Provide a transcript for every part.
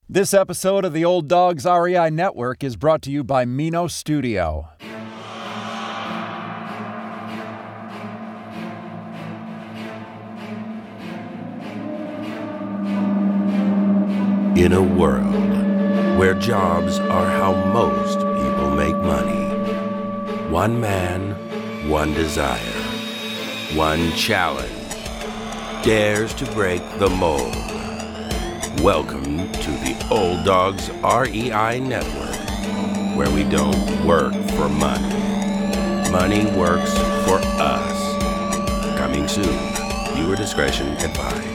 This episode of the Old Dogs REI Network is brought to you by Mino Studio. In a world where jobs are how most people make money, one man, one desire, one challenge dares to break the mold. Welcome to the Old Dogs REI Network, where we don't work for money. Money works for us. Coming soon. Viewer discretion advised.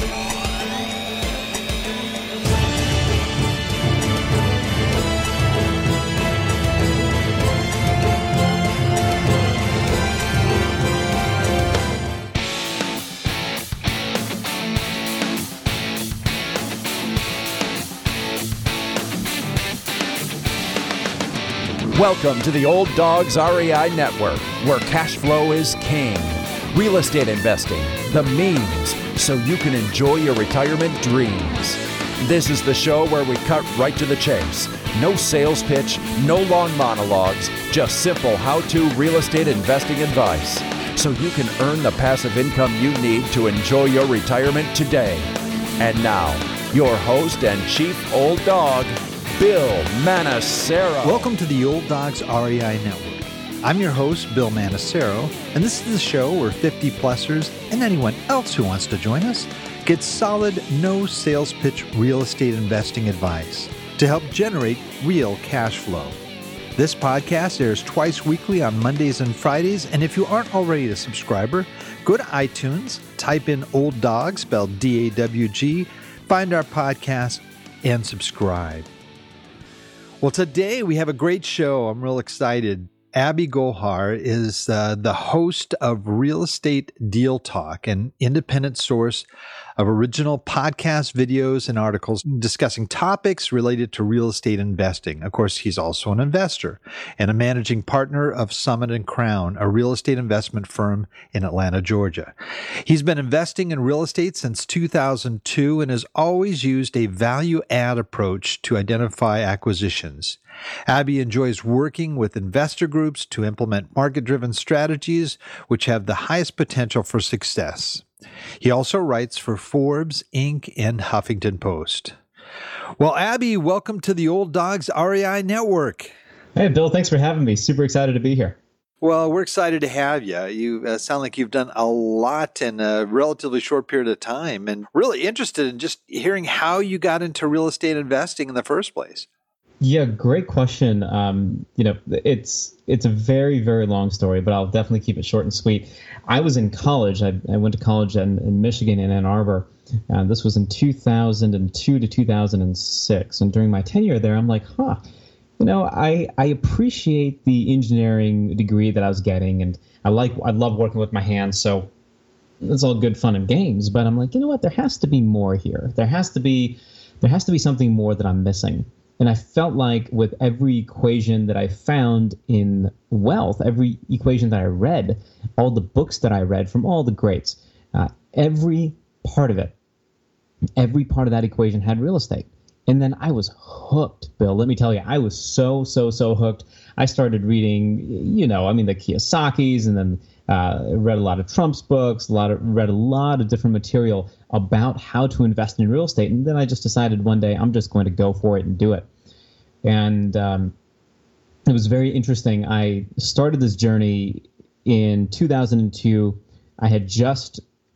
Welcome to the Old Dogs REI Network, where cash flow is king. Real estate investing, the means, so you can enjoy your retirement dreams. This is the show where we cut right to the chase. No sales pitch, no long monologues, just simple how-to real estate investing advice, so you can earn the passive income you need to enjoy your retirement today. And now, your host and chief old dog, Bill Manassero. Welcome to the Old Dogs REI Network. I'm your host, Bill Manassero, and this is the show where 50-plussers and anyone else who wants to join us get solid, no sales pitch real estate investing advice to help generate real cash flow. This podcast airs twice weekly on Mondays and Fridays, and if you aren't already a subscriber, go to iTunes, type in Old Dog, spelled D-A-W-G, find our podcast, and subscribe. Well, today we have a great show. I'm real excited. Abby Gohar is the host of Real Estate Deal Talk, an independent source of original podcast videos and articles discussing topics related to real estate investing. Of course, he's also an investor and a managing partner of Summit and Crown, a real estate investment firm in Atlanta, Georgia. He's been investing in real estate since 2002 and has always used a value-add approach to identify acquisitions. Abby enjoys working with investor groups to implement market-driven strategies which have the highest potential for success. He also writes for Forbes, Inc., and Huffington Post. Well, Abby, welcome to the Old Dogs REI Network. Hey, Bill, thanks for having me. Super excited to be here. Well, we're excited to have you. You sound like you've done a lot in a relatively short period of time, and really interested in just hearing how you got into real estate investing in the first place. Yeah, great question. It's a very, very long story, but I'll definitely keep it short and sweet. I was in college. I went to college in Michigan, in Ann Arbor. This was in 2002 to 2006. And during my tenure there, I'm like, I appreciate the engineering degree that I was getting, and I love working with my hands. So it's all good fun and games. But I'm like, you know what? There has to be more here. There has to be something more that I'm missing. And I felt like with every equation that I found in wealth, every equation that I read, all the books that I read from all the greats, every part of that equation had real estate. And then I was hooked, Bill. Let me tell you, I was so hooked. I started reading, the Kiyosakis, and then read a lot of Trump's books, read a lot of different material about how to invest in real estate. And then I just decided one day I'm just going to go for it and do it. And it was very interesting. I started this journey in 2002. I had just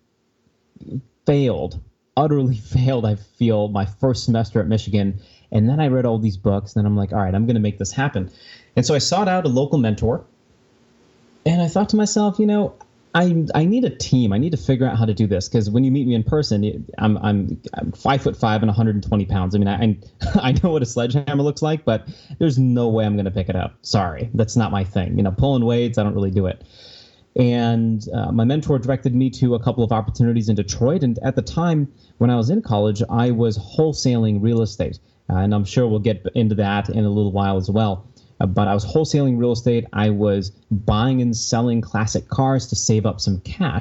utterly failed, I feel, my first semester at Michigan. And then I read all these books, and I'm like, all right, I'm going to make this happen. And so I sought out a local mentor. And I thought to myself, I need a team. I need to figure out how to do this, because when you meet me in person, I'm 5'5" and 120 pounds. I mean, I know what a sledgehammer looks like, but there's no way I'm going to pick it up. Sorry, that's not my thing. Pulling weights, I don't really do it. And my mentor directed me to a couple of opportunities in Detroit. And at the time when I was in college, I was wholesaling real estate. And I'm sure we'll get into that in a little while as well. But I was wholesaling real estate. I was buying and selling classic cars to save up some cash.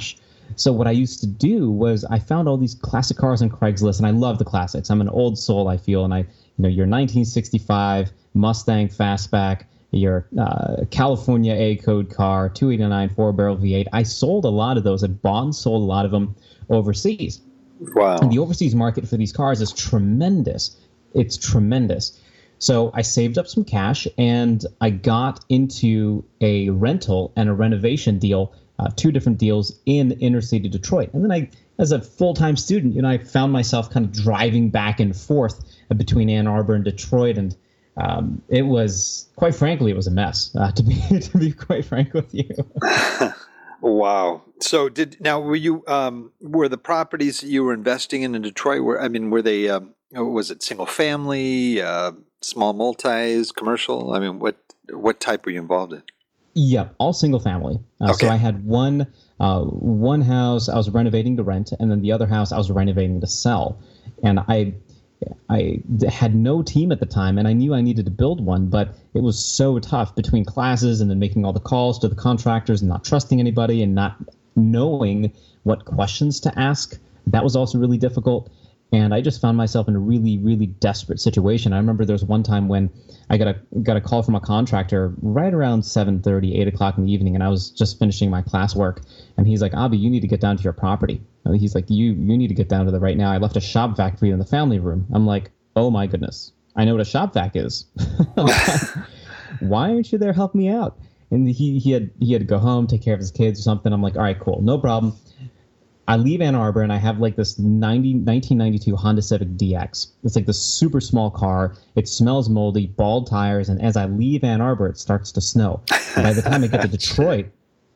So what I used to do was I found all these classic cars on Craigslist, and I love the classics. I'm an old soul, I feel, and your 1965 Mustang Fastback, your California A-code car, 289 4-barrel V8. I sold a lot of those. I bought and sold a lot of them overseas. Wow. And the overseas market for these cars is tremendous. It's tremendous. So I saved up some cash, and I got into a rental and a renovation deal, 2 different deals in inner city Detroit. And then I, as a full-time student, I found myself kind of driving back and forth between Ann Arbor and Detroit. And it was, quite frankly, it was a mess, to be quite frank with you. Wow. So were the properties that you were investing in Detroit, were they, was it single family, small multis, commercial? I mean, what type were you involved in? Yeah, all single family. Okay. So I had one house I was renovating to rent, and then the other house I was renovating to sell. And I had no team at the time, and I knew I needed to build one, but it was so tough between classes and then making all the calls to the contractors and not trusting anybody and not knowing what questions to ask. That was also really difficult. And I just found myself in a really, really desperate situation. I remember there was one time when I got a call from a contractor right around 7:30, 8 o'clock in the evening, and I was just finishing my classwork. And he's like, Avi, you need to get down to your property. And he's like, you need to get down to there right now. I left a shop vac for you in the family room. I'm like, oh my goodness, I know what a shop vac is. Why aren't you there helping me out? And he had to go home, take care of his kids or something. I'm like, all right, cool, no problem. I leave Ann Arbor, and I have like this 1992 Honda Civic DX. It's like this super small car. It smells moldy, bald tires, and as I leave Ann Arbor, it starts to snow. And by the time I get to Detroit,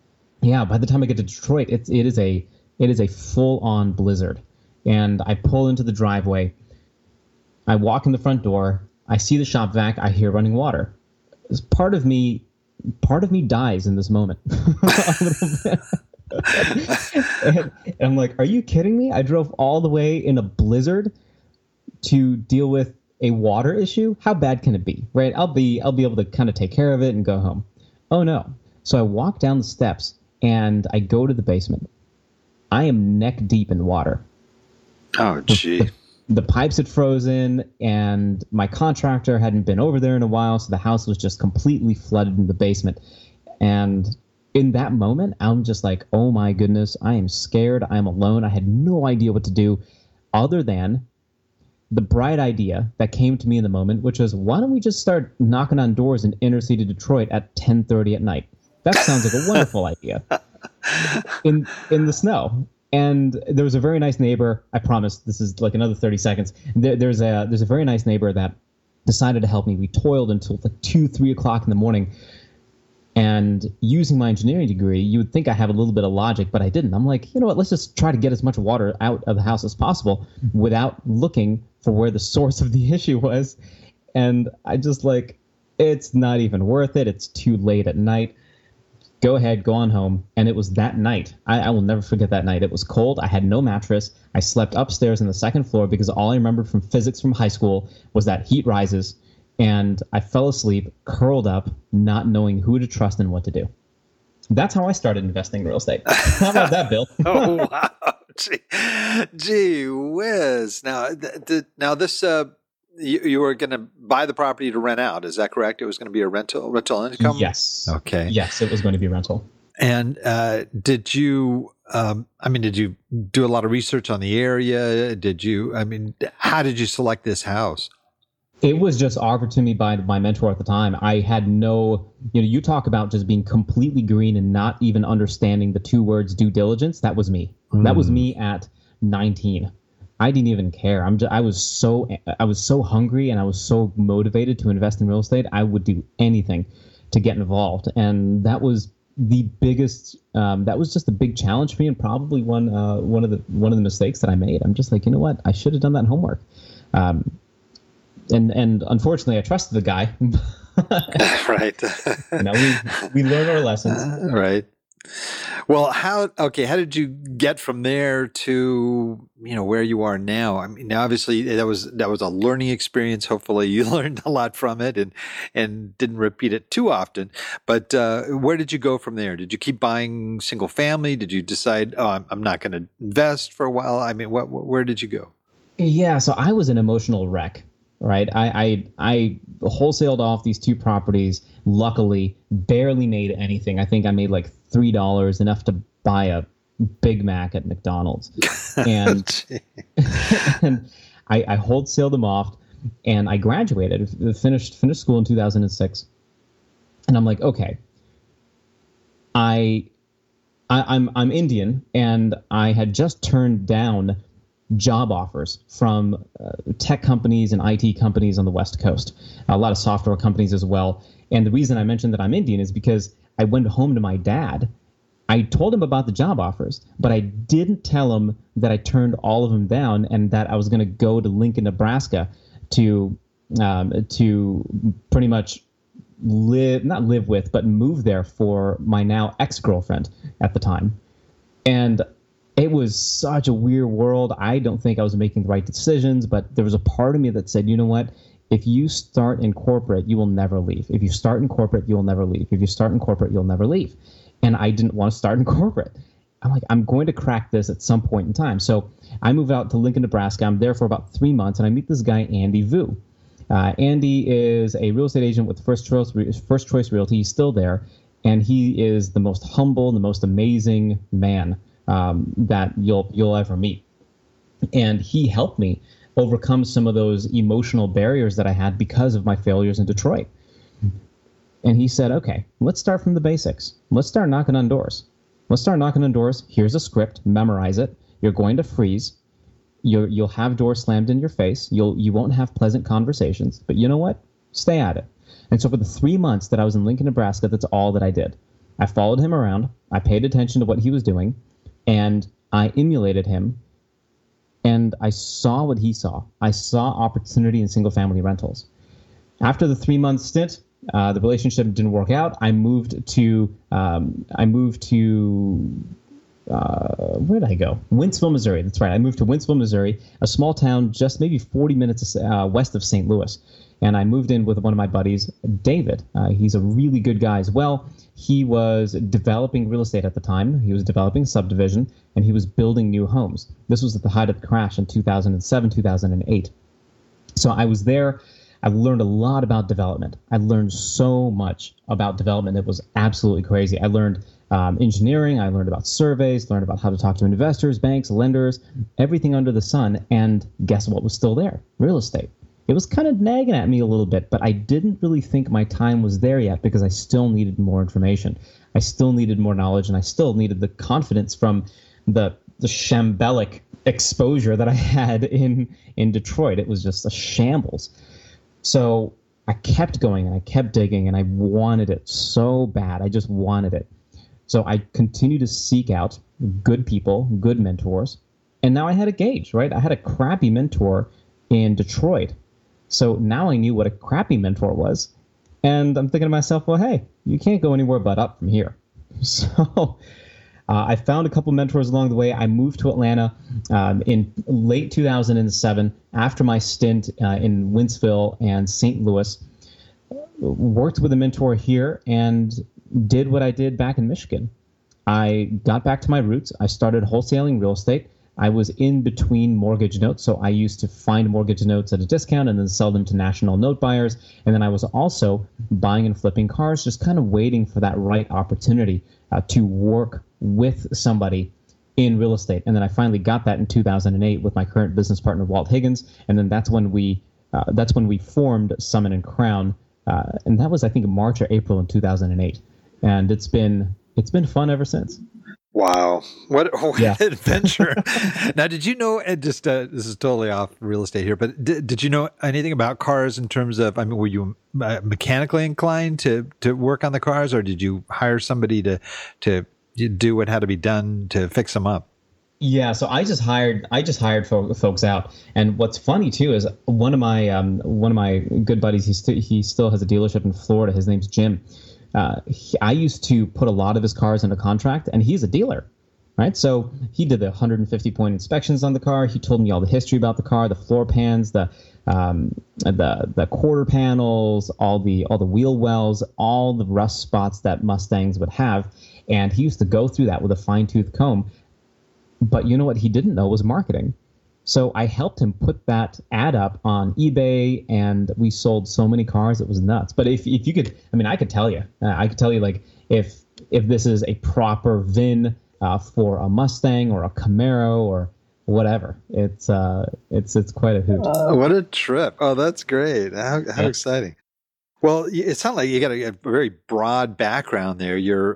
it is a full-on blizzard. And I pull into the driveway. I walk in the front door. I see the shop vac. I hear running water. Part of me dies in this moment. A little bit. and I'm like, are you kidding me? I drove all the way in a blizzard to deal with a water issue. How bad can it be, right? I'll be able to kind of take care of it and go home. Oh no. So I walk down the steps and I go to the basement. I am neck deep in water. Oh, gee. The pipes had frozen, and my contractor hadn't been over there in a while, so the house was just completely flooded in the basement. And in that moment, I'm just like, oh my goodness, I am scared. I'm alone. I had no idea what to do other than the bright idea that came to me in the moment, which was, why don't we just start knocking on doors in inner city Detroit at 10:30 at night? That sounds like a wonderful idea. In the snow. And there was a very nice neighbor. I promise this is like another 30 seconds. There's a very nice neighbor that decided to help me. We toiled until like 2-3 o'clock in the morning. And using my engineering degree, you would think I have a little bit of logic, but I didn't. I'm like, you know what, let's just try to get as much water out of the house as possible without looking for where the source of the issue was. And I just like, it's not even worth it. It's too late at night. Go ahead, go on home. And it was that night. I will never forget that night. It was cold. I had no mattress. I slept upstairs on the second floor because all I remembered from physics from high school was that heat rises. And I fell asleep, curled up, not knowing who to trust and what to do. That's how I started investing in real estate. How about that, Bill? Oh, wow. Gee whiz. Now, this, you were going to buy the property to rent out. Is that correct? It was going to be a rental income? Yes. Okay. Yes, it was going to be rental. And did you do a lot of research on the area? How did you select this house? It was just offered to me by my mentor at the time. I had no, you talk about just being completely green and not even understanding the 2 words due diligence. That was me. That was me at 19. I didn't even care. I was so hungry and I was so motivated to invest in real estate. I would do anything to get involved. And that was the biggest, that was just a big challenge for me, and probably one of the mistakes that I made. I'm just like, you know what? I should have done that homework. And unfortunately, I trusted the guy. Right. We learn our lessons. Right. Well, how did you get from there to, where you are now? I mean, obviously that was a learning experience. Hopefully you learned a lot from it and didn't repeat it too often. But where did you go from there? Did you keep buying single family? Did you decide, I'm not going to invest for a while? I mean, where did you go? Yeah, so I was an emotional wreck, right? I wholesaled off these 2 properties, luckily, barely made anything. I think I made like $3, enough to buy a Big Mac at McDonald's. And, and I wholesaled them off, and I graduated, finished school in 2006. And I'm like, okay, I'm Indian, and I had just turned down job offers from tech companies and IT companies on the West Coast, a lot of software companies as well. And the reason I mentioned that I'm Indian is because I went home to my dad. I told him about the job offers, but I didn't tell him that I turned all of them down and that I was going to go to Lincoln, Nebraska to pretty much not live with, but move there for my now ex-girlfriend at the time. And it was such a weird world. I don't think I was making the right decisions, but there was a part of me that said, you know what? If you start in corporate, you will never leave. If you start in corporate, you will never leave. If you start in corporate, you'll never leave. And I didn't want to start in corporate. I'm like, I'm going to crack this at some point in time. So I moved out to Lincoln, Nebraska. I'm there for about 3 months, and I meet this guy, Andy Vu. Andy is a real estate agent with First Choice Realty. He's still there, and he is the most humble, the most amazing man that you'll ever meet. And he helped me overcome some of those emotional barriers that I had because of my failures in Detroit. And he said, okay, let's start from the basics. Let's start knocking on doors. Here's a script. Memorize it. You're going to freeze. You'll have doors slammed in your face. You won't have pleasant conversations. But you know what? Stay at it. And so for the 3 months that I was in Lincoln, Nebraska, that's all that I did. I followed him around. I paid attention to what he was doing. And I emulated him, and I saw what he saw. I saw opportunity in single-family rentals. After the 3-month stint, the relationship didn't work out. I moved to where did I go? Wentzville, Missouri. That's right. I moved to Wentzville, Missouri, a small town just maybe 40 minutes west of St. Louis. And I moved in with one of my buddies, David. He's a really good guy as well. He was developing real estate at the time. He was developing subdivision, and he was building new homes. This was at the height of the crash in 2007, 2008. So I was there. I learned a lot about development. I learned so much about development. It was absolutely crazy. I learned engineering. I learned about surveys, learned about how to talk to investors, banks, lenders, everything under the sun. And guess what was still there? Real estate. It was kind of nagging at me a little bit, but I didn't really think my time was there yet because I still needed more information. I still needed more knowledge, and I still needed the confidence from the shambolic exposure that I had in Detroit. It was just a shambles. So I kept going, and I kept digging, and I wanted it so bad. I just wanted it. So I continued to seek out good people, good mentors, and now I had a gauge, right? I had a crappy mentor in Detroit. So now I knew what a crappy mentor was. And I'm thinking to myself, well, hey, you can't go anywhere but up from here. So I found a couple mentors along the way. I moved to Atlanta in late 2007 after my stint in Wentzville and St. Louis. Worked with a mentor here and did what I did back in Michigan. I got back to my roots. I started wholesaling real estate. I was in between mortgage notes, so I used to find mortgage notes at a discount and then sell them to national note buyers. And then I was also buying and flipping cars, just kind of waiting for that right opportunity to work with somebody in real estate. And then I finally got that in 2008 with my current business partner, Walt Higgins. And then that's when we formed Summit and Crown. And that was, I think, March or April in 2008. And it's been fun ever since. Wow. What an adventure. Now, did you know, this is totally off real estate here, but did you know anything about cars in terms of, were you mechanically inclined to work on the cars, or did you hire somebody to do what had to be done to fix them up? Yeah, so I just hired folks out. And what's funny too is one of my good buddies, he still has a dealership in Florida. His name's Jim. I used to put a lot of his cars under contract, and he's a dealer, right? So he did the 150-point inspections on the car. He told me all the history about the car, the floor pans, the quarter panels, all the wheel wells, all the rust spots that Mustangs would have, and he used to go through that with a fine-tooth comb. But you know what he didn't know was marketing. So I helped him put that ad up on eBay, and we sold so many cars, it was nuts. But if you could, I mean, I could tell you, like if this is a proper VIN for a Mustang or a Camaro or whatever, it's quite a hoot. What a trip! Oh, that's great! How exciting! Well, it sounds like you got a very broad background there. You're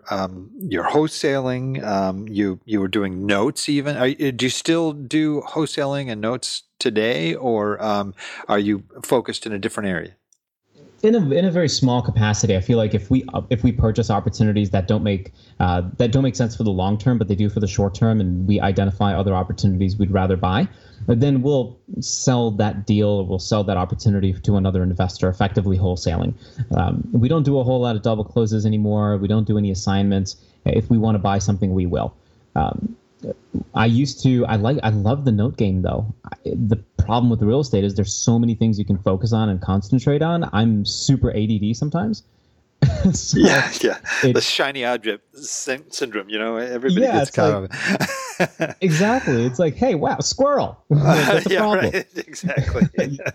wholesaling. You were doing notes even. Do you still do wholesaling and notes today, or are you focused in a different area? In a very small capacity. I feel like if we purchase opportunities that don't make sense for the long term, but they do for the short term, and we identify other opportunities we'd rather buy, but then we'll sell that deal, or we'll sell that opportunity to another investor, effectively wholesaling. We don't do a whole lot of double closes anymore. We don't do any assignments. If we want to buy something, we will. I love the note game though. The problem with real estate is there's so many things you can focus on and concentrate on. I'm super ADD sometimes. So yeah. The shiny object syndrome, everybody gets caught up. Exactly. It's like, hey, wow, squirrel. That's the problem. Right. Exactly.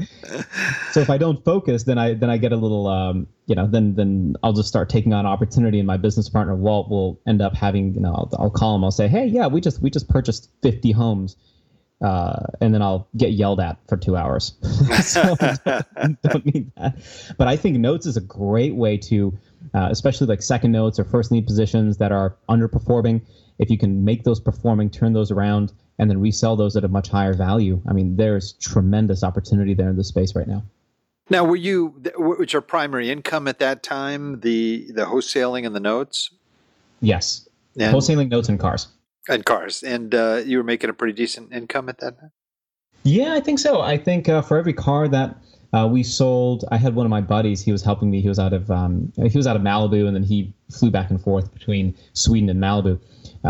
So if I don't focus, then I get a little, then I'll just start taking on opportunity, and my business partner Walt will end up having, I'll call him. I'll say, hey, yeah, we just purchased 50 homes. And then I'll get yelled at for 2 hours. So I don't need that. But I think notes is a great way to, especially like second notes or first lien positions that are underperforming. If you can make those performing, turn those around, and then resell those at a much higher value, I mean, there's tremendous opportunity there in this space right now. Now, was your primary income at that time the wholesaling and the notes? Yes, wholesaling notes and cars. And cars. And you were making a pretty decent income at that time? Yeah, I think so. I think for every car that we sold, I had one of my buddies. He was helping me. He was out of Malibu, and then he flew back and forth between Sweden and Malibu.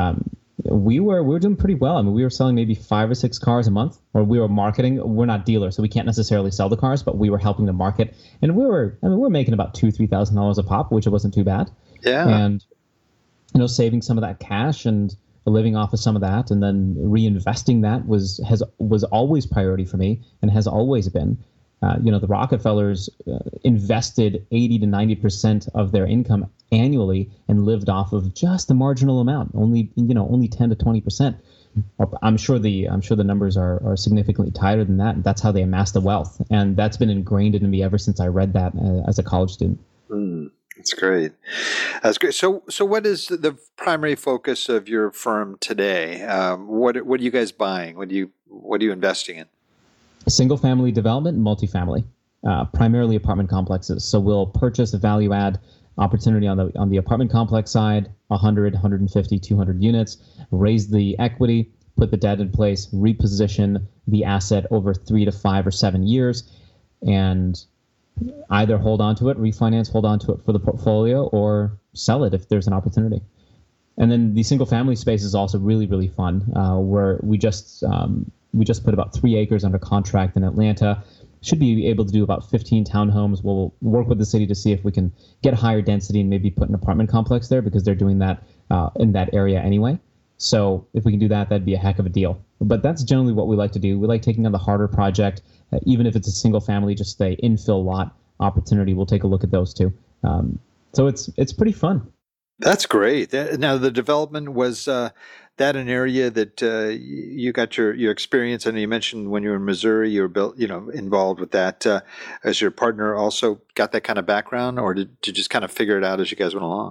We were doing pretty well. I mean, we were selling maybe 5 or 6 cars a month, or we were marketing. We're not dealers, so we can't necessarily sell the cars, but we were helping to market, and we were making about $2,000-$3,000 a pop, which wasn't too bad. Yeah. And saving some of that cash and living off of some of that, and then reinvesting that was always priority for me, and has always been. The Rockefellers invested 80 to 90% of their income annually and lived off of just a marginal amount, only 10 to 20%. I'm sure the numbers are significantly tighter than that. And that's how they amassed the wealth, and that's been ingrained into me ever since I read that as a college student. That's great. That's great. So what is the primary focus of your firm today? What are you guys buying? What are you investing in? Single family development and multifamily, primarily apartment complexes. So we'll purchase a value add opportunity on the apartment complex side, 100, 150, 200 units, raise the equity, put the debt in place, reposition the asset over 3 to 5 or 7 years, and either hold on to it, refinance, hold on to it for the portfolio, or sell it if there's an opportunity. And then the single family space is also really, really fun, where we just put about 3 acres under contract in Atlanta. Should be able to do about 15 townhomes. We'll work with the city to see if we can get higher density and maybe put an apartment complex there, because they're doing that in that area anyway. So if we can do that, that'd be a heck of a deal. But that's generally what we like to do. We like taking on the harder project, even if it's a single family, just a infill lot opportunity. We'll take a look at those too. So it's pretty fun. That's great. Now, the development, was that an area that you got your experience? I know you mentioned when you were in Missouri, you were involved with that. As your partner also got that kind of background, or did you just kind of figure it out as you guys went along?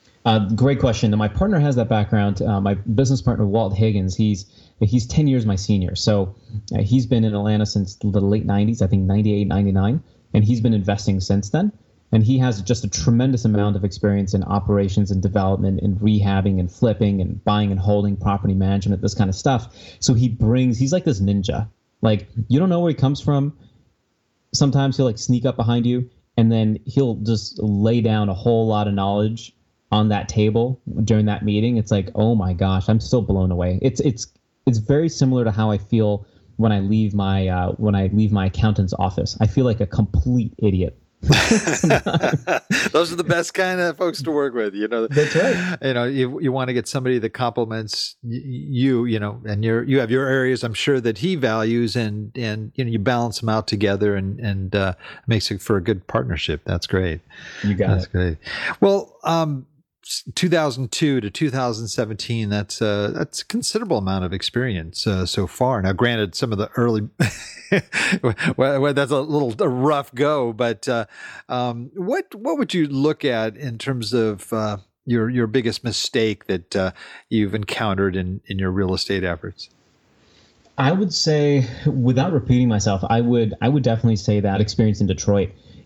Great question. Now, my partner has that background. My business partner, Walt Higgins, he's 10 years my senior. So he's been in Atlanta since the late 90s, I think 98, 99, and he's been investing since then. And he has just a tremendous amount of experience in operations and development and rehabbing and flipping and buying and holding, property management, this kind of stuff. So he's like this ninja. Like, you don't know where he comes from. Sometimes he'll like sneak up behind you and then he'll just lay down a whole lot of knowledge on that table during that meeting. It's like, oh my gosh, I'm still blown away. It's very similar to how I feel when I leave my accountant's office. I feel like a complete idiot. Those are the best kind of folks to work with, That's right. You want to get somebody that complements you, and you have your areas I'm sure that he values, and you balance them out together, and makes it for a good partnership. That's great. You got That's great. Well, 2002 to 2017, that's a considerable amount of experience so far. Now, granted, some of the early, well, that's a little rough go, but what would you look at in terms of your biggest mistake that you've encountered in your real estate efforts? I would say, without repeating myself, I would definitely say that experience in Detroit.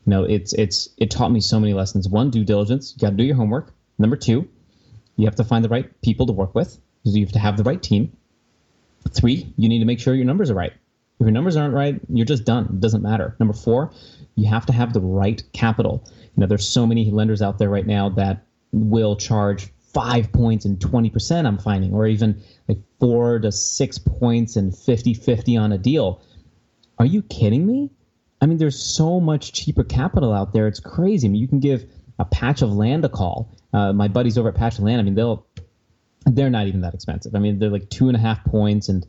It taught me so many lessons. One, due diligence. You got to do your homework. Number two, you have to find the right people to work with, because you have to have the right team. 3, you need to make sure your numbers are right. If your numbers aren't right, you're just done. It doesn't matter. Number 4, you have to have the right capital. There's so many lenders out there right now that will charge 5 points and 20%, I'm finding, or even like 4 to 6 points and 50-50 on a deal. Are you kidding me? I mean, there's so much cheaper capital out there. It's crazy. I mean, you can give a patch of land a call. My buddies over at Patch of Land, I mean, they're not even that expensive. I mean, they're like 2.5 points and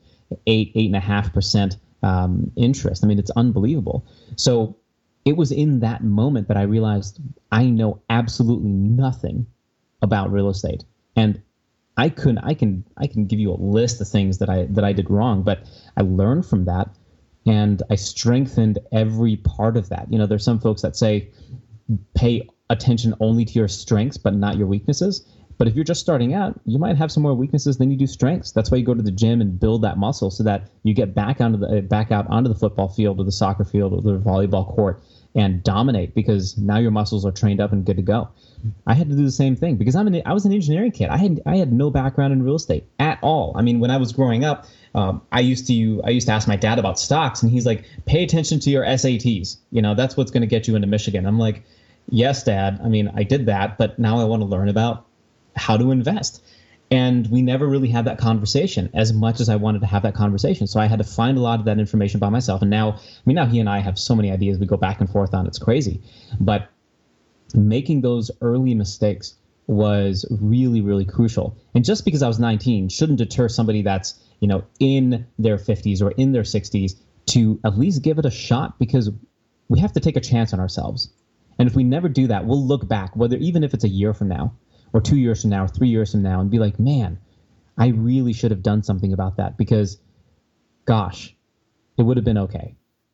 8.5% interest. I mean, it's unbelievable. So it was in that moment that I realized I know absolutely nothing about real estate, and I can give you a list of things that I did wrong, but I learned from that, and I strengthened every part of that. There's some folks that say pay attention only to your strengths but not your weaknesses. But if you're just starting out, you might have some more weaknesses than you do strengths. That's why you go to the gym and build that muscle, so that you get back out onto the football field or the soccer field or the volleyball court and dominate, because now your muscles are trained up and good to go. I had to do the same thing because I was an engineering kid. I had no background in real estate at all. I mean, when I was growing up, I used to ask my dad about stocks, and he's like, "Pay attention to your SATs. That's what's going to get you into Michigan." I'm like, "Yes, Dad. I mean, I did that, but now I want to learn about how to invest." And we never really had that conversation as much as I wanted to have that conversation. So I had to find a lot of that information by myself. And now he and I have so many ideas we go back and forth on. It's crazy. But making those early mistakes was really, really crucial. And just because I was 19 shouldn't deter somebody that's, in their 50s or in their 60s to at least give it a shot, because we have to take a chance on ourselves. And if we never do that, we'll look back, even if it's a year from now, or 2 years from now, or 3 years from now, and be like, man, I really should have done something about that, because, gosh, it would have been okay.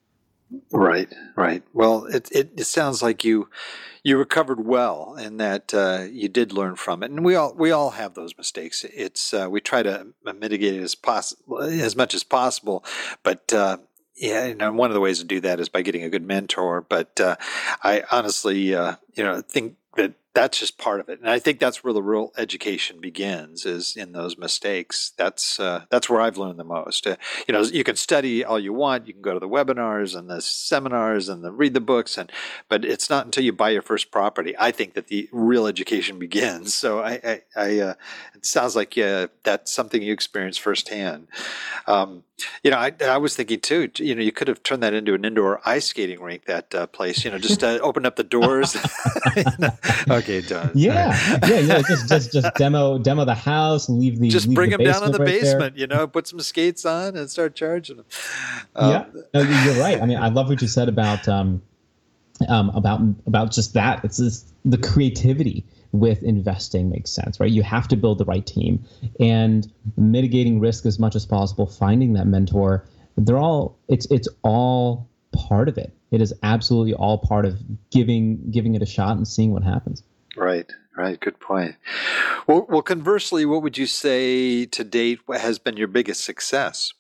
Right. Well, it sounds like you recovered well, and that you did learn from it. And we all have those mistakes. It's we try to mitigate it as much as possible, but one of the ways to do that is by getting a good mentor. But I honestly, think that that's just part of it. And I think that's where the real education begins, is in those mistakes. That's where I've learned the most. You can study all you want. You can go to the webinars and the seminars and read the books, but it's not until you buy your first property, I think, that the real education begins. So it sounds like that's something you experienced firsthand. I was thinking too, you could have turned that into an indoor ice skating rink, that place, just open up the doors. Okay, done. Yeah. Just demo the house, leave bring them down in the right basement, put some skates on and start charging them. No, you're right. I mean, I love what you said about just that. It's just the creativity with investing makes sense, right? You have to build the right team, and mitigating risk as much as possible, finding that mentor. It's all part of it. It is absolutely all part of giving it a shot and seeing what happens. Right. Good point. Well, conversely, what would you say to date has been your biggest success?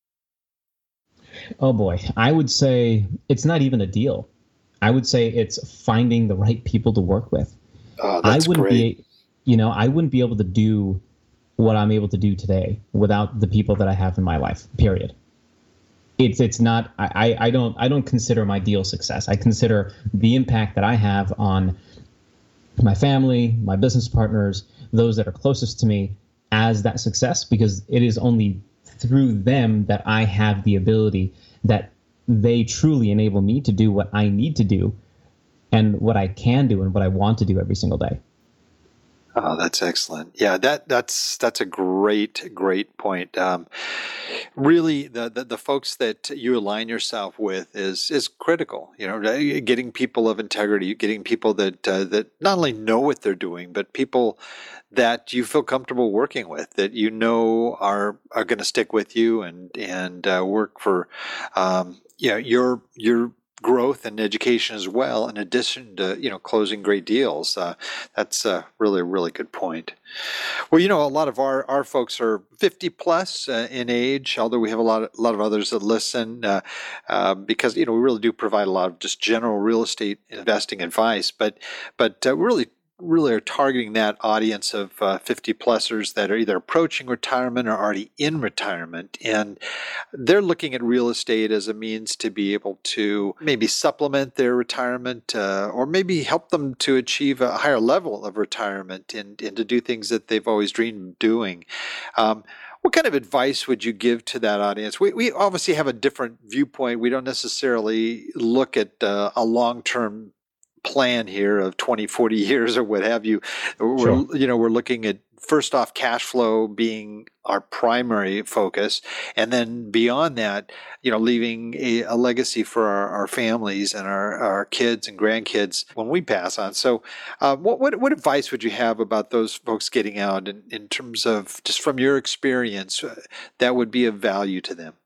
Oh boy, I would say it's not even a deal. I would say it's finding the right people to work with. Oh, that's great. I wouldn't be able to do what I'm able to do today without the people that I have in my life, period. it's not. I don't consider my deal success. I consider the impact that I have on my family, my business partners, those that are closest to me as that success, because it is only through them that I have the ability, that they truly enable me to do what I need to do and what I can do and what I want to do every single day. Oh, that's excellent. Yeah, that's a great point. Really, the folks that you align yourself with is critical. Getting people of integrity, getting people that not only know what they're doing, but people that you feel comfortable working with, that are going to stick with you and work for your growth and education as well, in addition to closing great deals. That's really a really good point. Well, a lot of our folks are 50 plus in age, although we have a lot of others that listen because we really do provide a lot of just general real estate investing advice, but really are targeting that audience of 50 plusers that are either approaching retirement or already in retirement, and they're looking at real estate as a means to be able to maybe supplement their retirement or maybe help them to achieve a higher level of retirement and to do things that they've always dreamed of doing. What kind of advice would you give to that audience? We obviously have a different viewpoint. We don't necessarily look at a long-term plan here of 20, 40 years or what have you. Sure. We're looking at, first off, cash flow being our primary focus, and then beyond that, leaving a legacy for our families and our kids and grandkids when we pass on. So what advice would you have about those folks getting out in terms of, just from your experience, that would be of value to them?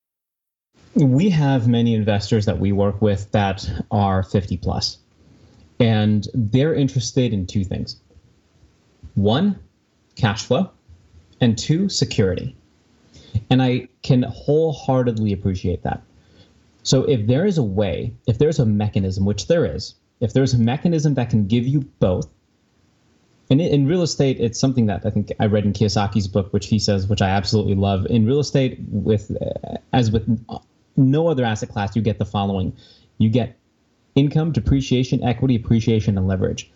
We have many investors that we work with that are 50 plus. And they're interested in two things. One, cash flow, and two, security. And I can wholeheartedly appreciate that. So if there is a way, if there's a mechanism, which there is, if there's a mechanism that can give you both, and in real estate, it's something that I think I read in Kiyosaki's book, which he says, which I absolutely love. In real estate, as with no other asset class, you get the following. You get income, depreciation, equity, appreciation, and leverage.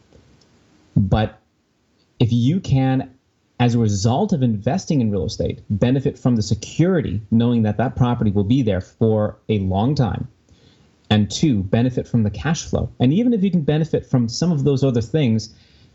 But if you can, as a result of investing in real estate, benefit from the security, knowing that that property will be there for a long time, and two, benefit from the cash flow. And even if you can benefit from some of those other things,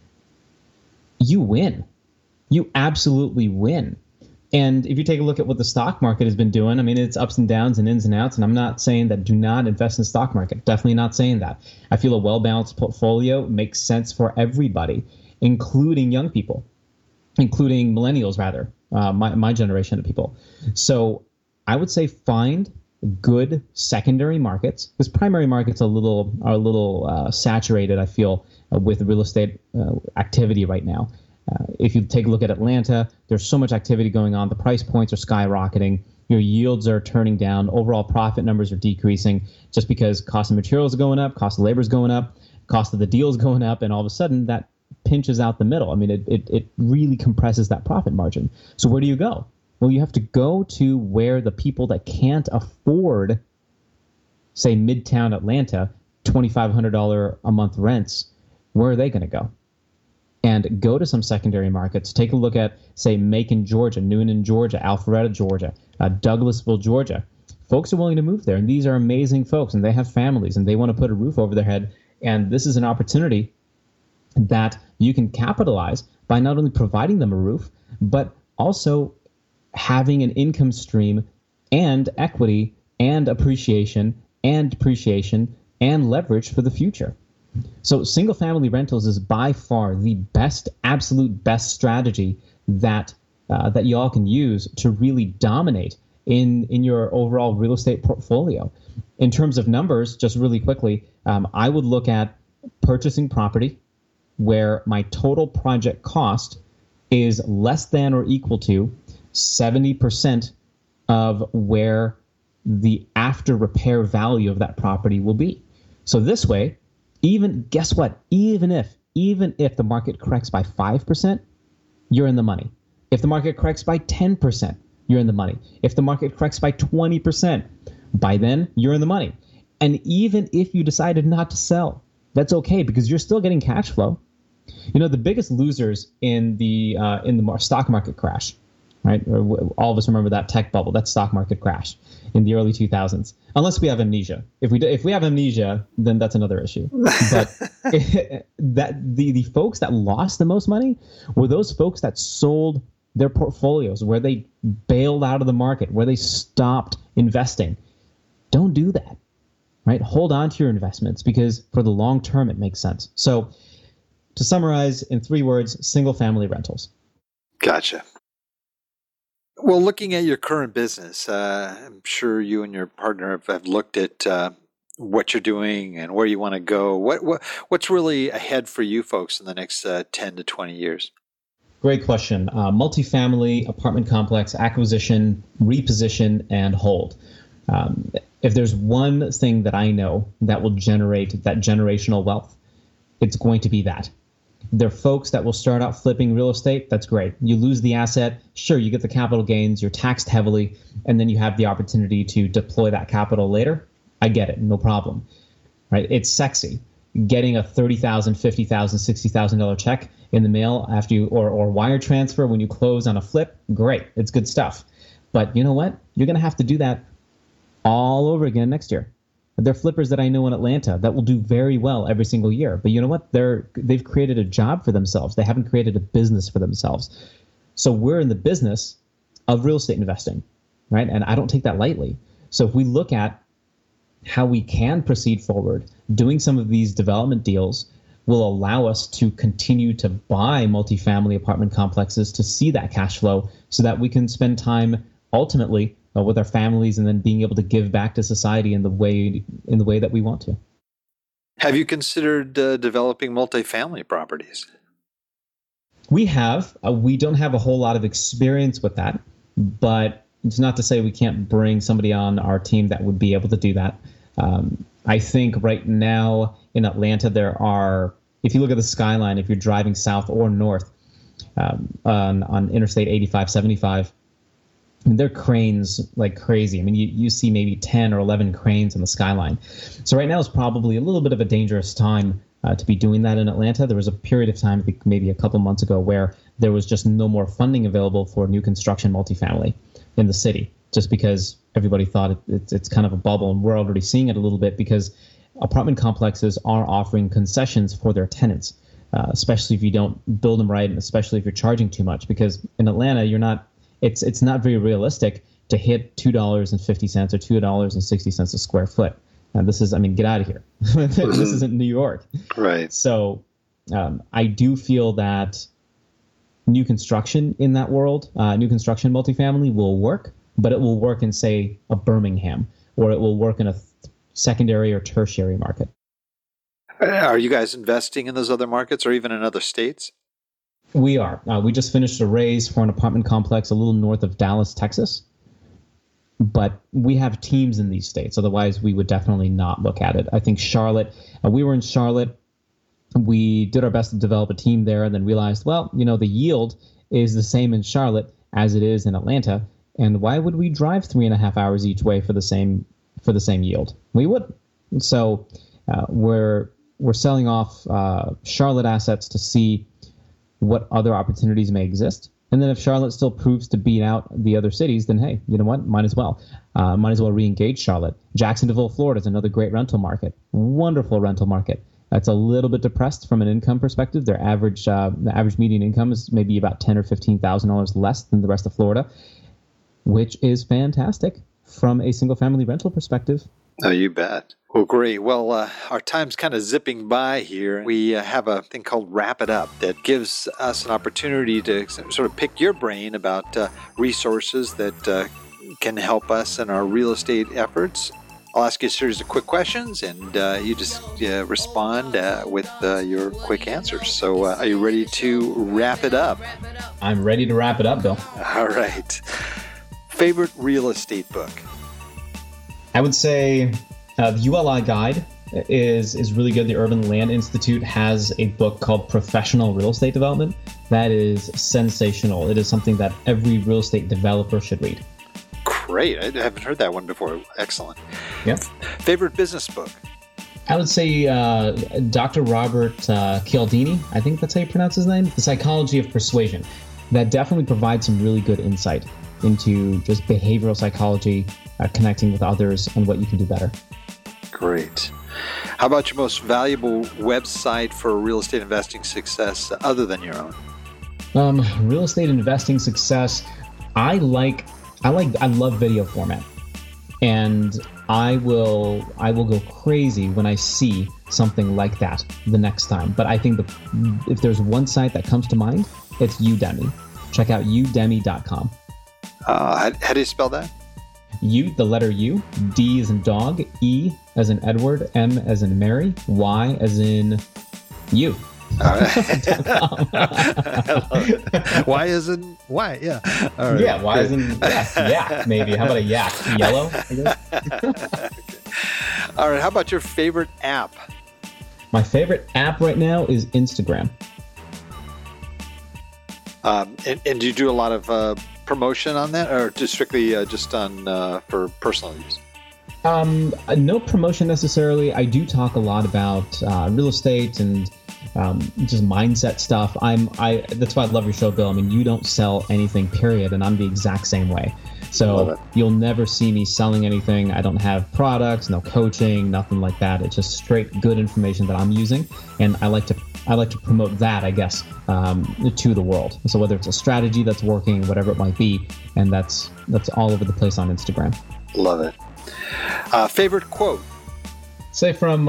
you win. You absolutely win. And if you take a look at what the stock market has been doing, I mean, it's ups and downs and ins and outs. And I'm not saying that do not invest in the stock market. Definitely not saying that. I feel a well-balanced portfolio makes sense for everybody, including young people, including millennials, rather, my generation of people. So I would say find good secondary markets, because primary markets are a little saturated, I feel, with real estate activity right now. If you take a look at Atlanta, there's so much activity going on. The price points are skyrocketing. Your yields are turning down. Overall profit numbers are decreasing just because cost of materials are going up, cost of labor is going up, cost of the deal is going up, and all of a sudden that pinches out the middle. I mean, it really compresses that profit margin. So where do you go? Well, you have to go to where the people that can't afford, say, Midtown Atlanta, $2,500 a month rents, where are they going to go? And go to some secondary markets. Take a look at, say, Macon, Georgia, Newnan, Georgia, Alpharetta, Georgia, Douglasville, Georgia. Folks are willing to move there, and these are amazing folks, and they have families, and they want to put a roof over their head. And this is an opportunity that you can capitalize by not only providing them a roof, but also having an income stream and equity and appreciation and depreciation and leverage for the future. So single-family rentals is by far the best, absolute best strategy that y'all can use to really dominate in your overall real estate portfolio. In terms of numbers, just really quickly, I would look at purchasing property where my total project cost is less than or equal to 70% of where the after repair value of that property will be. So this way, even if the market corrects by 5%, you're in the money. If the market corrects by 10%, you're in the money. If the market corrects by 20%, by then you're in the money. And even if you decided not to sell, that's okay because you're still getting cash flow. You know, the biggest losers in the stock market crash, right? All of us remember that tech bubble, that stock market crash in the early 2000s. Unless we have amnesia. If we have amnesia, then that's another issue. But the folks that lost the most money were those folks that sold their portfolios, where they bailed out of the market, where they stopped investing. Don't do that, right? Hold on to your investments because for the long term, it makes sense. So to summarize in 3 words, single family rentals. Gotcha. Well, looking at your current business, I'm sure you and your partner have looked at what you're doing and where you want to go. What's really ahead for you folks in the next 10 to 20 years? Great question. Multifamily apartment complex acquisition, reposition, and hold. If there's one thing that I know that will generate that generational wealth, it's going to be that. There are folks that will start out flipping real estate. That's great. You lose the asset. Sure, you get the capital gains. You're taxed heavily. And then you have the opportunity to deploy that capital later. I get it. No problem. Right? It's sexy. Getting a $30,000, $50,000, $60,000 check in the mail after you or wire transfer when you close on a flip. Great. It's good stuff. But you know what? You're going to have to do that all over again next year. There are flippers that I know in Atlanta that will do very well every single year. But you know what? They've created a job for themselves. They haven't created a business for themselves. So we're in the business of real estate investing, right? And I don't take that lightly. So if we look at how we can proceed forward, doing some of these development deals will allow us to continue to buy multifamily apartment complexes to see that cash flow so that we can spend time ultimately with our families and then being able to give back to society in the way that we want to. Have you considered developing multifamily properties? We have. We don't have a whole lot of experience with that, but it's not to say we can't bring somebody on our team that would be able to do that. I think right now in Atlanta, there are, if you look at the skyline, if you're driving south or north on Interstate 85, 75, there are cranes like crazy. I mean, you see maybe 10 or 11 cranes on the skyline. So right now is probably a little bit of a dangerous time to be doing that in Atlanta. There was a period of time, maybe a couple months ago, where there was just no more funding available for new construction multifamily in the city, just because everybody thought it's kind of a bubble. And we're already seeing it a little bit because apartment complexes are offering concessions for their tenants, especially if you don't build them right, and especially if you're charging too much. Because in Atlanta, it's not very realistic to hit $2.50 or $2.60 a square foot. And this is, get out of here. This isn't New York. Right. So I do feel that new construction in that world, new construction multifamily will work, but it will work in, say, a Birmingham, or it will work in a secondary or tertiary market. Are you guys investing in those other markets or even in other states? We are. We just finished a raise for an apartment complex a little north of Dallas, Texas. But we have teams in these states. Otherwise, we would definitely not look at it. I think Charlotte, we were in Charlotte. We did our best to develop a team there and then realized, well, the yield is the same in Charlotte as it is in Atlanta. And why would we drive 3.5 hours each way for the same yield? We wouldn't. So we're selling off Charlotte assets to see what other opportunities may exist. And then if Charlotte still proves to beat out the other cities, then hey, you know what? Might as well re-engage Charlotte. Jacksonville, Florida is another great rental market. Wonderful rental market. It's a little bit depressed from an income perspective. Their average median income is maybe about $10,000 or $15,000 less than the rest of Florida, which is fantastic from a single-family rental perspective. Oh, you bet. Well, great. Well, our time's kind of zipping by here. We have a thing called Wrap It Up that gives us an opportunity to sort of pick your brain about resources that can help us in our real estate efforts. I'll ask you a series of quick questions, and you just respond with your quick answers. So are you ready to wrap it up? I'm ready to wrap it up, Bill. All right. Favorite real estate book? I would say the ULI Guide is really good. The Urban Land Institute has a book called Professional Real Estate Development. That is sensational. It is something that every real estate developer should read. great. I haven't heard that one before. Excellent. Yeah. Favorite business book? I would say Dr. Robert Cialdini, I think that's how you pronounce his name, The Psychology of Persuasion. That definitely provides some really good insight into just behavioral psychology, connecting with others, and what you can do better. Great. How about your most valuable website for real estate investing success other than your own? Real estate investing success. I love video format, and I will go crazy when I see something like that the next time. But I think if there's one site that comes to mind, it's Udemy. Check out udemy.com. How do you spell that? U, the letter U, D as in dog, E as in Edward, M as in Mary, Y as in you. All right. Why isn't why? Yeah. All right. Yeah. Why isn't yak? Maybe. How about a yak? Yellow. I guess. Okay. All right. How about your favorite app? My favorite app right now is Instagram. And do you do a lot of promotion on that, or just strictly just on for personal use? No promotion necessarily. I do talk a lot about real estate and just mindset stuff. That's why I love your show, Bill. I mean, you don't sell anything, period, and I'm the exact same way. So you'll never see me selling anything. I don't have products, no coaching, nothing like that. It's just straight good information that I'm using, and I like to promote that, I guess, to the world. So whether it's a strategy that's working, whatever it might be, and that's all over the place on Instagram. Love it. Favorite quote? Say from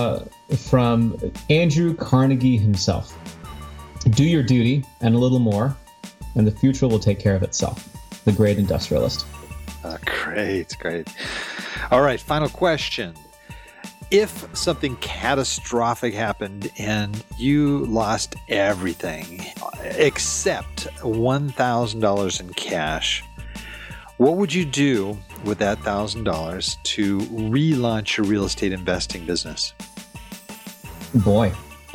Andrew Carnegie himself. Do your duty and a little more, and the future will take care of itself. The great industrialist. Great. All right, final question. If something catastrophic happened and you lost everything except $1,000 in cash, what would you do with that $1,000 to relaunch your real estate investing business? Boy.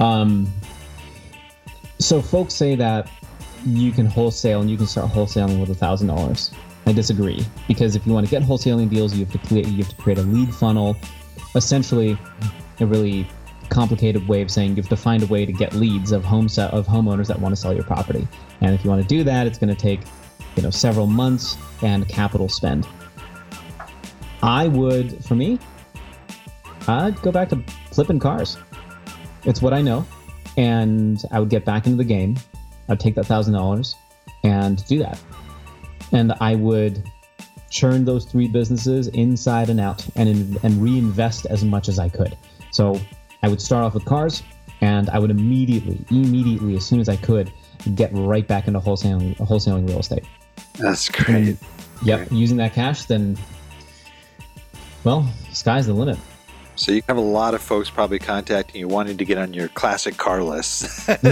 So folks say that you can wholesale and you can start wholesaling with $1,000. I disagree, because if you want to get wholesaling deals, you have to create a lead funnel. Essentially, a really complicated way of saying you have to find a way to get leads of homeowners that want to sell your property. And if you want to do that, it's going to take several months and capital spend. I'd go back to flipping cars. It's what I know, and I would get back into the game. I'd take that $1,000 and do that, and I would churn those 3 businesses inside and out, and reinvest as much as I could. So I would start off with cars, and I would immediately, as soon as I could, get right back into wholesaling real estate. That's great. Using that cash, then, well, sky's the limit. So you have a lot of folks probably contacting you wanting to get on your classic car list. I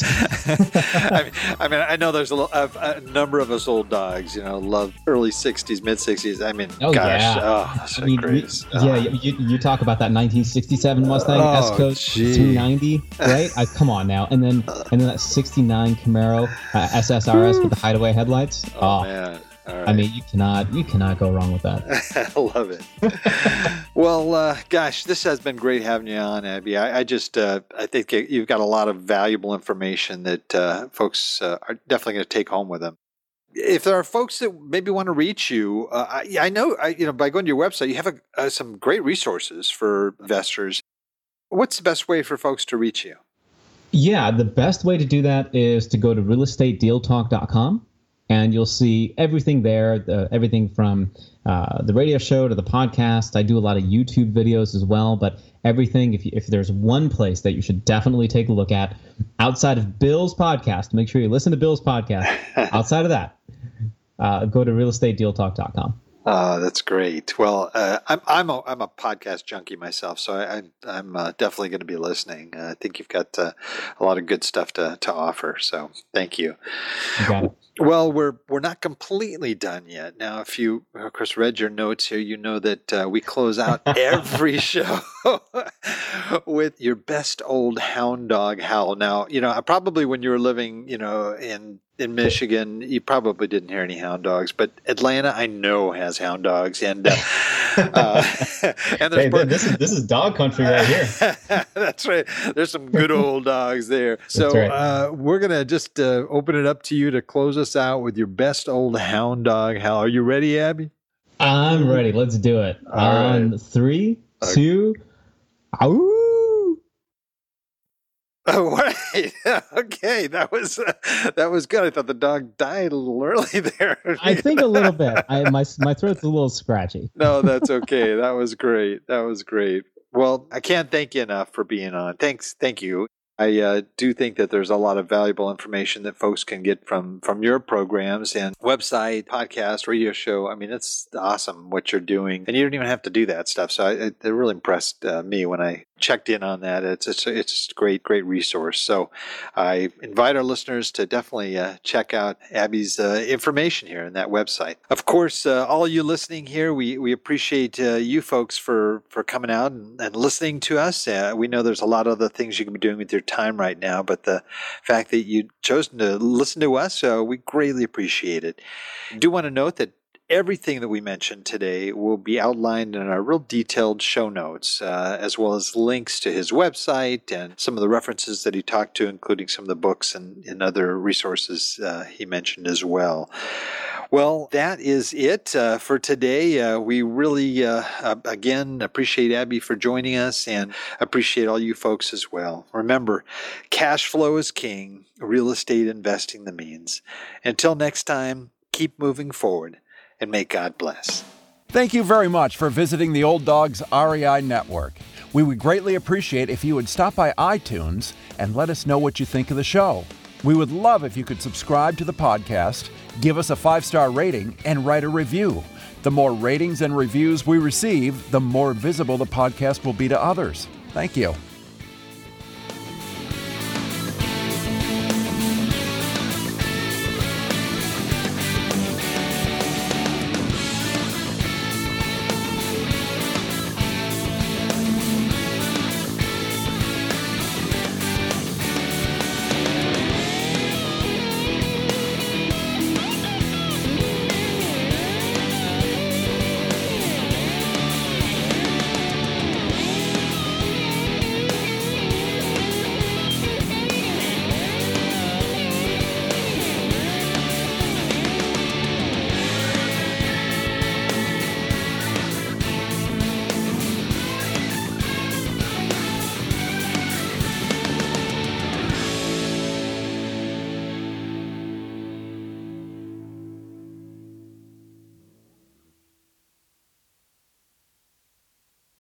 know there's a number of us old dogs, love early 60s, mid 60s. I mean, that's so great. You talk about that 1967 Mustang S-Coach 290, right? Come on now. And then that 69 Camaro SSRS with the hideaway headlights. Oh man. Right. I mean, you cannot go wrong with that. I love it. Well, gosh, this has been great having you on, Abby. I think you've got a lot of valuable information that folks are definitely going to take home with them. If there are folks that maybe want to reach you, I know, by going to your website, you have some great resources for investors. What's the best way for folks to reach you? Yeah, the best way to do that is to go to realestatedealtalk.com. And you'll see everything there, everything from the radio show to the podcast. I do a lot of YouTube videos as well, but everything, if there's one place that you should definitely take a look at outside of Bill's podcast, make sure you listen to Bill's podcast. Outside of that, go to realestatedealtalk.com. That's great. Well, I'm a podcast junkie myself, so I'm definitely going to be listening. I think you've got a lot of good stuff to offer. So thank you. You got it. Well, we're not completely done yet. Now, if you, of course, read your notes here, you know that we close out every show with your best old hound dog howl. Now, probably when you were living, in Michigan, you probably didn't hear any hound dogs, but Atlanta, I know, has hound dogs, and and this is dog country right here. That's right. There's some good old dogs there. So right. We're gonna just open it up to you to close us out with your best old hound dog howl. Are you ready, Abby? I'm ready. Let's do it. On right. 3, 2, ow! Oh, right. Okay, that was good. I thought the dog died a little early there. I think a little bit. My throat's a little scratchy. No, that's okay. That was great. Well, I can't thank you enough for being on. Thank you. I do think that there's a lot of valuable information that folks can get from your programs and website, podcast, radio show. I mean, it's awesome what you're doing, and you don't even have to do that stuff. So it really impressed me when I checked in on that. It's a great resource. So I invite our listeners to definitely check out Abby's information here in that website. Of course, all you listening here, we appreciate you folks for coming out and listening to us. We know there's a lot of other things you can be doing with your time right now, but the fact that you chosen to listen to us, we greatly appreciate it. I do want to note that everything that we mentioned today will be outlined in our real detailed show notes, as well as links to his website and some of the references that he talked to, including some of the books and other resources he mentioned as well. Well, that is it for today. We really, again, appreciate Abby for joining us and appreciate all you folks as well. Remember, cash flow is king, real estate investing the means. Until next time, keep moving forward and may God bless. Thank you very much for visiting the Old Dogs REI Network. We would greatly appreciate if you would stop by iTunes and let us know what you think of the show. We would love if you could subscribe to the podcast, give us a 5-star rating, and write a review. The more ratings and reviews we receive, the more visible the podcast will be to others. Thank you.